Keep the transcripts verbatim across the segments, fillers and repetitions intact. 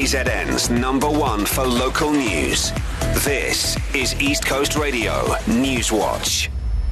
K Z N's number one for local news. This is East Coast Radio News Watch.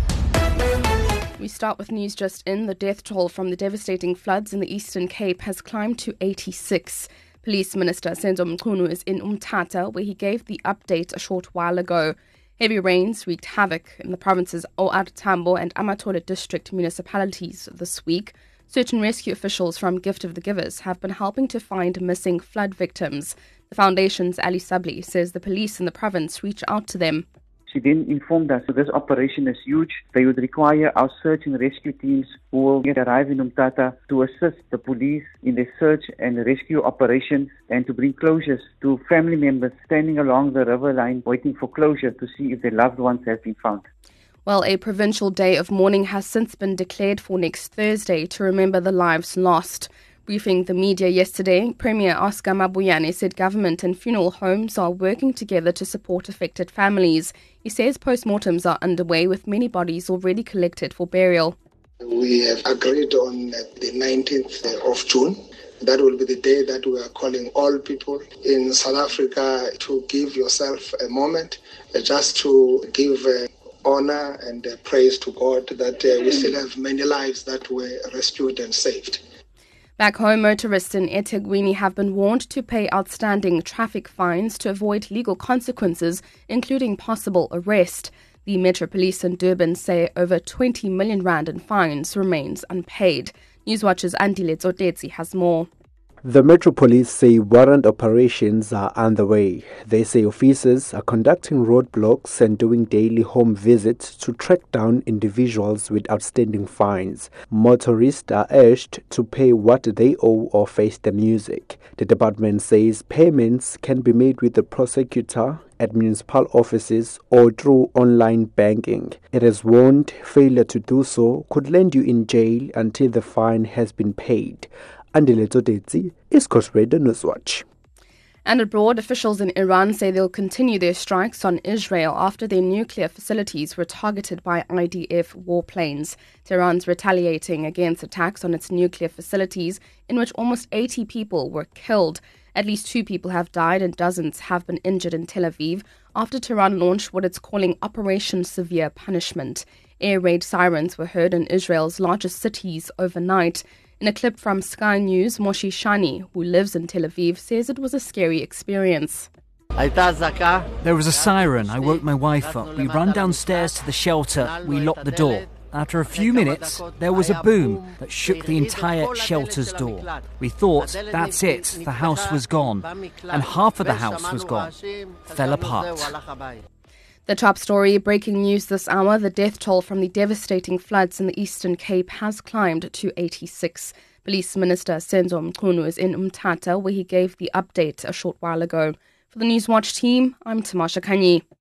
We start with news just in. The death toll from the devastating floods in the Eastern Cape has climbed to eighty-six. Police Minister Senzo Mchunu is in Umtata, where he gave the update a short while ago. Heavy rains wreaked havoc in the province's O R Tambo and Amatole district municipalities this week. Search and rescue officials from Gift of the Givers have been helping to find missing flood victims. The foundation's Ali Sabli says the police in the province reach out to them. She then informed us that this operation is huge. They would require our search and rescue teams who will arrive in Umtata to assist the police in their search and rescue operations and to bring closures to family members standing along the river line waiting for closure to see if their loved ones have been found. Well, a provincial day of mourning has since been declared for next Thursday to remember the lives lost. Briefing the media yesterday, Premier Oscar Mabuyane said government and funeral homes are working together to support affected families. He says postmortems are underway with many bodies already collected for burial. We have agreed on the nineteenth of June. That will be the day that we are calling all people in South Africa to give yourself a moment just to give honor and praise to God that we still have many lives that were rescued and saved. Back home, motorists in eThekwini have been warned to pay outstanding traffic fines to avoid legal consequences, including possible arrest. The Metro Police in Durban say over twenty million rand in fines remains unpaid. Newswatch's Andile Tsotetsi has more. The Metro Police say warrant operations are underway. They say officers are conducting roadblocks and doing daily home visits to track down individuals with outstanding fines. Motorists are urged to pay what they owe or face the music. The department says payments can be made with the prosecutor at municipal offices or through online banking. It has warned failure to do so could land you in jail until the fine has been paid. Andile Tsotetsi, East Coast Radio Newswatch. And abroad, officials in Iran say they'll continue their strikes on Israel after their nuclear facilities were targeted by I D F warplanes. Tehran's retaliating against attacks on its nuclear facilities, in which almost eighty people were killed. At least two people have died and dozens have been injured in Tel Aviv after Tehran launched what it's calling Operation Severe Punishment. Air raid sirens were heard in Israel's largest cities overnight. In a clip from Sky News, Moshe Shani, who lives in Tel Aviv, says it was a scary experience. There was a siren. I woke my wife up. We ran downstairs to the shelter. We locked the door. After a few minutes, there was a boom that shook the entire shelter's door. We thought, that's it, the house was gone. And half of the house was gone. Fell apart. The top story, breaking news this hour, the death toll from the devastating floods in the Eastern Cape has climbed to eighty-six. Police Minister Senzo Mchunu is in Umtata, where he gave the update a short while ago. For the Newswatch team, I'm Tamasha Kanyi.